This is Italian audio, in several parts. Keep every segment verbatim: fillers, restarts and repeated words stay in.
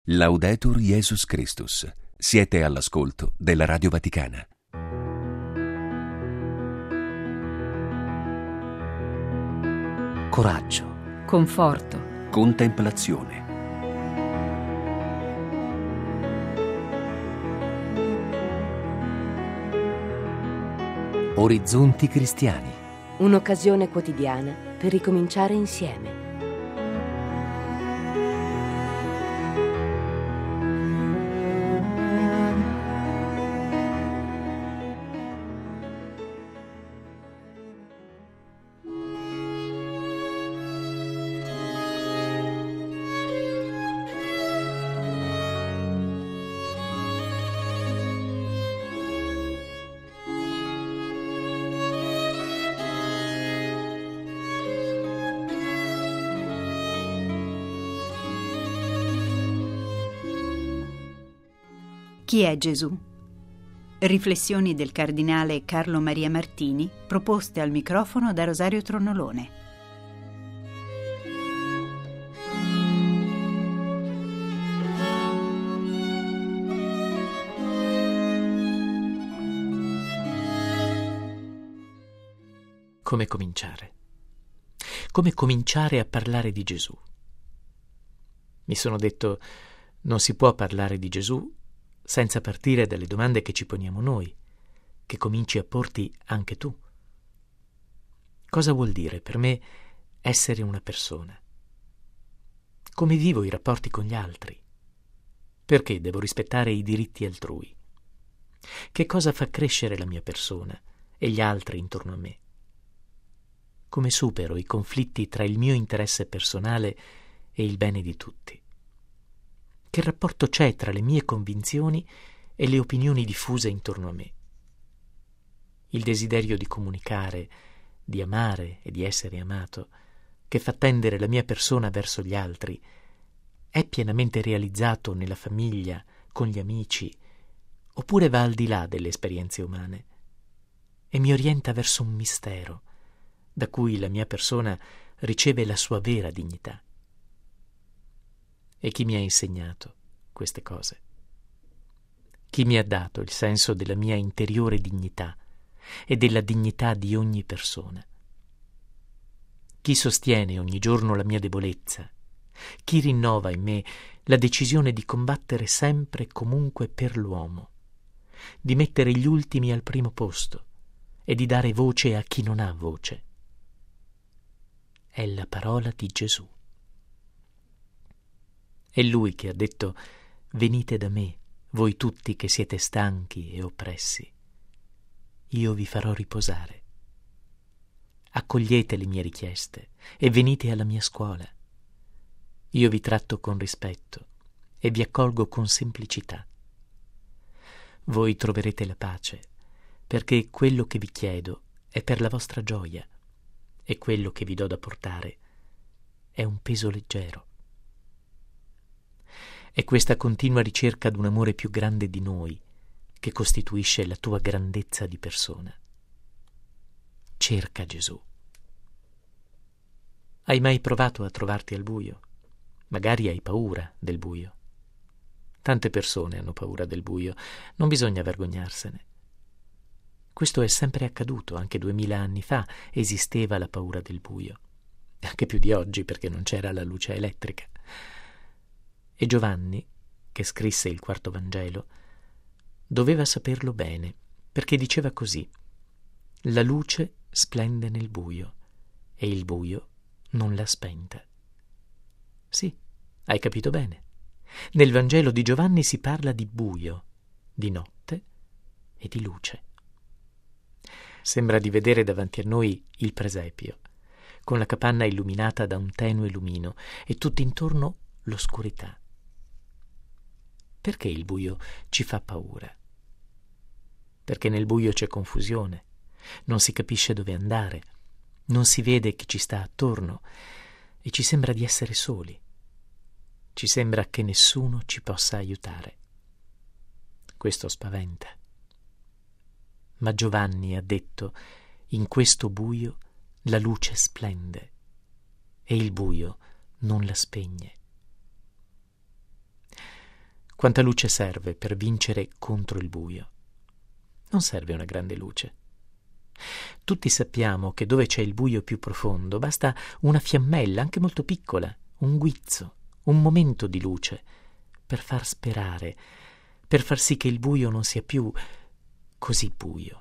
Laudetur Jesus Christus. Siete all'ascolto della Radio Vaticana. Coraggio, conforto, Contemplazione. orizzonti cristiani. Un'occasione quotidiana per ricominciare insieme. Chi è Gesù? Riflessioni del cardinale Carlo Maria Martini, proposte al microfono da Rosario Tronnolone. Come cominciare? Come cominciare a parlare di Gesù? Mi sono detto, non si può parlare di Gesù senza partire dalle domande che ci poniamo noi, che cominci a porti anche tu. Cosa vuol dire per me essere una persona? Come vivo i rapporti con gli altri? Perché devo rispettare i diritti altrui? Che cosa fa crescere la mia persona e gli altri intorno a me? Come supero i conflitti tra il mio interesse personale e il bene di tutti? Che rapporto c'è tra le mie convinzioni e le opinioni diffuse intorno a me? Il desiderio di comunicare, di amare e di essere amato, che fa tendere la mia persona verso gli altri, è pienamente realizzato nella famiglia, con gli amici, oppure va al di là delle esperienze umane e mi orienta verso un mistero da cui la mia persona riceve la sua vera dignità? E chi mi ha insegnato queste cose? Chi mi ha dato il senso della mia interiore dignità e della dignità di ogni persona? Chi sostiene ogni giorno la mia debolezza? Chi rinnova in me la decisione di combattere sempre e comunque per l'uomo, di mettere gli ultimi al primo posto e di dare voce a chi non ha voce? È la parola di Gesù. È Lui che ha detto: venite da me, voi tutti che siete stanchi e oppressi. Io vi farò riposare. Accogliete le mie richieste e venite alla mia scuola. Io vi tratto con rispetto e vi accolgo con semplicità. Voi troverete la pace, perché quello che vi chiedo è per la vostra gioia e quello che vi do da portare è un peso leggero. È questa continua ricerca d'un amore più grande di noi che costituisce la tua grandezza di persona. Cerca Gesù. Hai mai provato a trovarti al buio? Magari hai paura del buio. Tante persone hanno paura del buio, non bisogna vergognarsene. Questo è sempre accaduto, anche duemila anni fa esisteva la paura del buio, anche più di oggi perché non c'era la luce elettrica. E Giovanni, che scrisse il quarto Vangelo, doveva saperlo bene, perché diceva così: la luce splende nel buio e il buio non l'ha spenta. Sì, hai capito bene. Nel Vangelo di Giovanni si parla di buio, di notte e di luce. Sembra di vedere davanti a noi il presepio, con la capanna illuminata da un tenue lumino e tutt'intorno l'oscurità. Perché il buio ci fa paura? Perché nel buio c'è confusione, non si capisce dove andare, non si vede chi ci sta attorno e ci sembra di essere soli. Ci sembra che nessuno ci possa aiutare. Questo spaventa. Ma Giovanni ha detto: in questo buio la luce splende e il buio non la spegne. Quanta luce serve per vincere contro il buio? Non serve una grande luce. Tutti sappiamo che dove c'è il buio più profondo basta una fiammella, anche molto piccola, un guizzo, un momento di luce, per far sperare, per far sì che il buio non sia più così buio.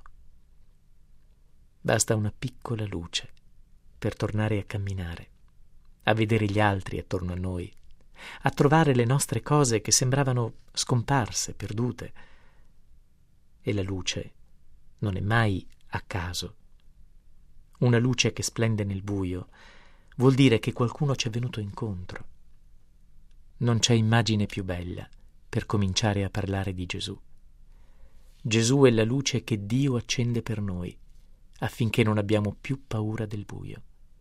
Basta una piccola luce per tornare a camminare, a vedere gli altri attorno a noi, a trovare le nostre cose che sembravano scomparse, perdute. E la luce non è mai a caso. Una luce che splende nel buio vuol dire che qualcuno ci è venuto incontro. Non c'è immagine più bella per cominciare a parlare di Gesù. Gesù è la luce che Dio accende per noi, affinché non abbiamo più paura del buio.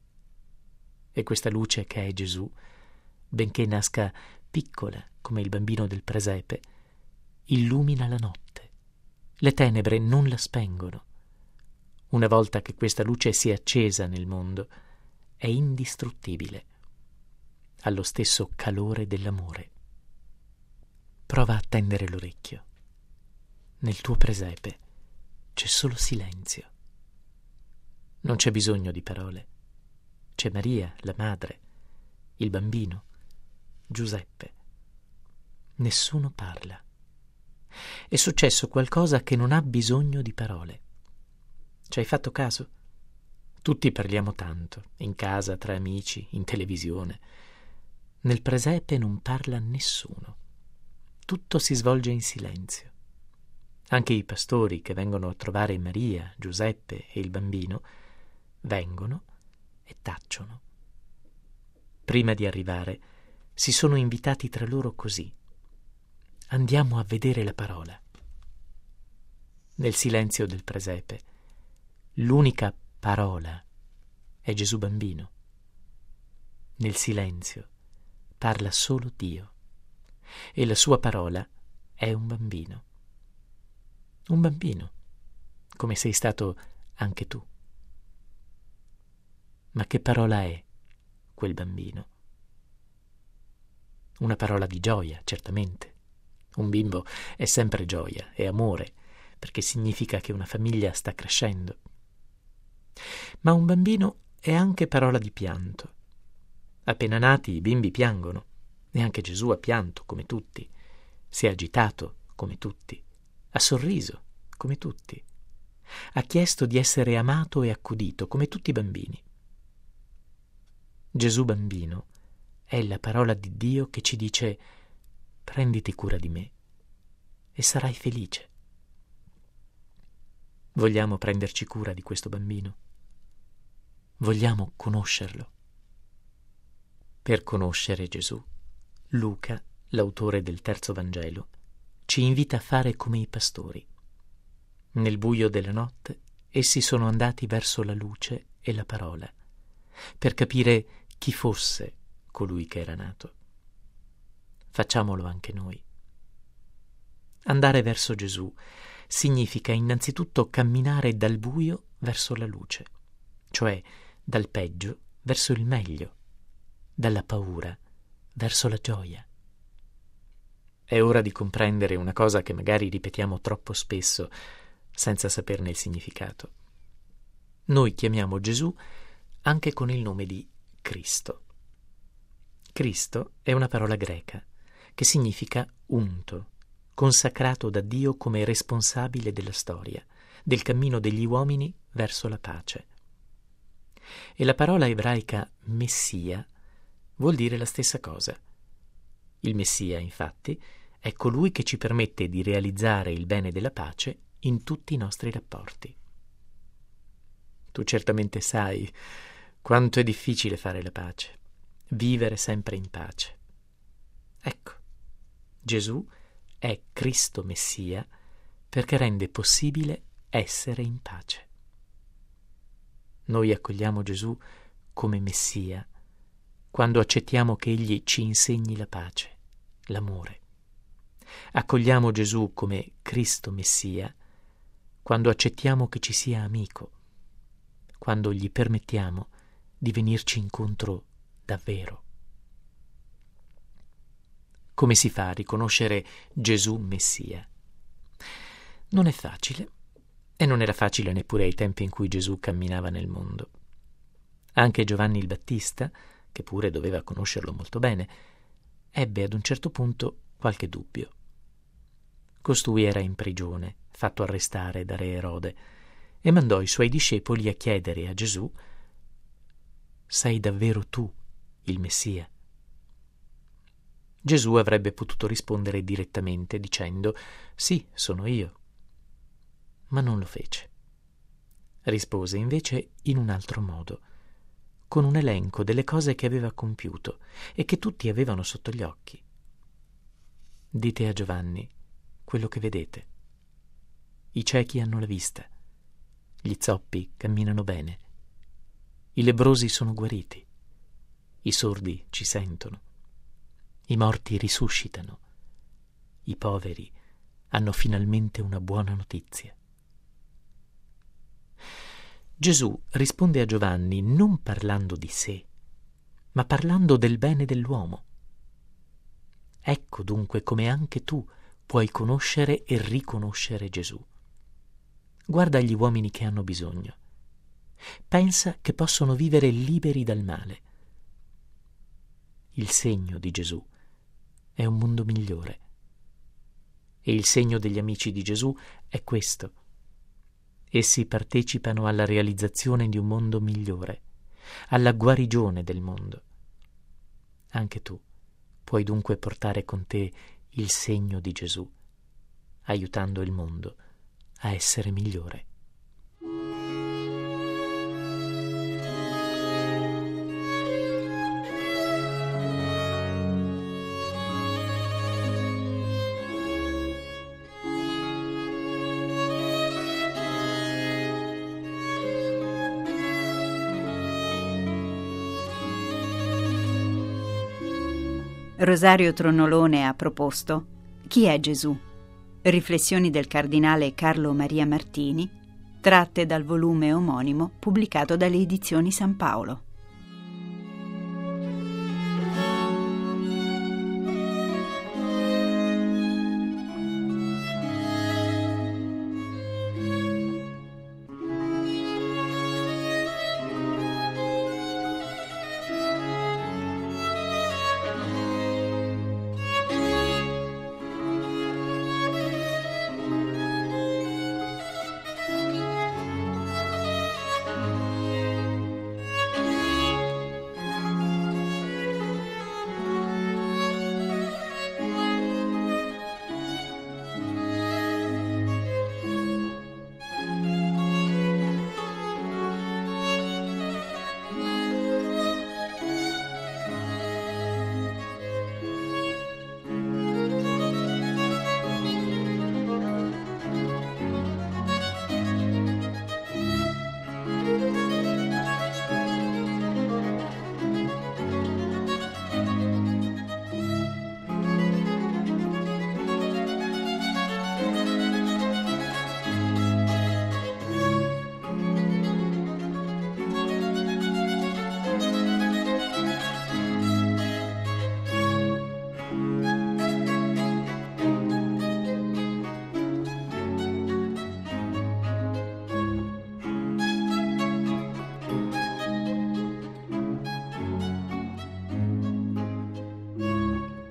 E questa luce che è Gesù, benché nasca piccola come il bambino del presepe, illumina la notte. Le tenebre non la spengono. Una volta che questa luce si è accesa nel mondo, è indistruttibile, ha lo stesso calore dell'amore. Prova a tendere l'orecchio. Nel tuo presepe c'è solo silenzio. Non c'è bisogno di parole. C'è Maria, la madre, il bambino, Giuseppe. Nessuno parla. È successo qualcosa che non ha bisogno di parole. Ci hai fatto caso? Tutti parliamo tanto, in casa, tra amici, in televisione. Nel presepe non parla nessuno. Tutto si svolge in silenzio. Anche i pastori che vengono a trovare Maria, Giuseppe e il bambino vengono e tacciono. Prima di arrivare si sono invitati tra loro così: andiamo a vedere la parola. Nel silenzio del presepe l'unica parola è Gesù bambino. Nel silenzio parla solo Dio e la sua parola è un bambino. Un bambino, come sei stato anche tu. Ma che parola è quel bambino? Una parola di gioia, certamente. Un bimbo è sempre gioia, è amore, perché significa che una famiglia sta crescendo. Ma un bambino è anche parola di pianto. Appena nati i bimbi piangono, e anche Gesù ha pianto come tutti, si è agitato come tutti, ha sorriso come tutti, ha chiesto di essere amato e accudito come tutti i bambini. Gesù bambino è la parola di Dio che ci dice: prenditi cura di me e sarai felice. Vogliamo prenderci cura di questo bambino? Vogliamo conoscerlo? Per conoscere Gesù, Luca, l'autore del terzo Vangelo, ci invita a fare come i pastori. Nel buio della notte essi sono andati verso la luce e la parola, per capire chi fosse colui che era nato. Facciamolo anche noi. Andare verso Gesù significa innanzitutto camminare dal buio verso la luce, cioè dal peggio verso il meglio, dalla paura verso la gioia. È ora di comprendere una cosa che magari ripetiamo troppo spesso senza saperne il significato. Noi chiamiamo Gesù anche con il nome di Cristo. Cristo è una parola greca che significa unto, consacrato da Dio come responsabile della storia, del cammino degli uomini verso la pace. E la parola ebraica Messia vuol dire la stessa cosa. Il Messia, infatti, è colui che ci permette di realizzare il bene della pace in tutti i nostri rapporti. Tu certamente sai quanto è difficile fare la pace, vivere sempre in pace. Ecco, Gesù è Cristo Messia perché rende possibile essere in pace. Noi accogliamo Gesù come Messia quando accettiamo che Egli ci insegni la pace, l'amore. Accogliamo Gesù come Cristo Messia quando accettiamo che ci sia amico, quando gli permettiamo di venirci incontro davvero. Come si fa a riconoscere Gesù Messia? Non è facile, e non era facile neppure ai tempi in cui Gesù camminava nel mondo. Anche Giovanni il Battista, che pure doveva conoscerlo molto bene, ebbe ad un certo punto qualche dubbio. Costui era in prigione, fatto arrestare da re Erode, e mandò i suoi discepoli a chiedere a Gesù: «Sei davvero tu il Messia?» Gesù avrebbe potuto rispondere direttamente dicendo: «Sì, sono io». Ma non lo fece. Rispose invece in un altro modo, con un elenco delle cose che aveva compiuto e che tutti avevano sotto gli occhi. «Dite a Giovanni quello che vedete. I ciechi hanno la vista, gli zoppi camminano bene, i lebbrosi sono guariti, i sordi ci sentono, i morti risuscitano, i poveri hanno finalmente una buona notizia». Gesù risponde a Giovanni non parlando di sé, ma parlando del bene dell'uomo. Ecco dunque come anche tu puoi conoscere e riconoscere Gesù. Guarda gli uomini che hanno bisogno. Pensa che possono vivere liberi dal male. Il segno di Gesù è un mondo migliore. E il segno degli amici di Gesù è questo. Essi partecipano alla realizzazione di un mondo migliore, alla guarigione del mondo. Anche tu puoi dunque portare con te il segno di Gesù, aiutando il mondo a essere migliore. Rosario Tronnolone ha proposto Chi è Gesù? Riflessioni del cardinale Carlo Maria Martini, tratte dal volume omonimo pubblicato dalle Edizioni San Paolo.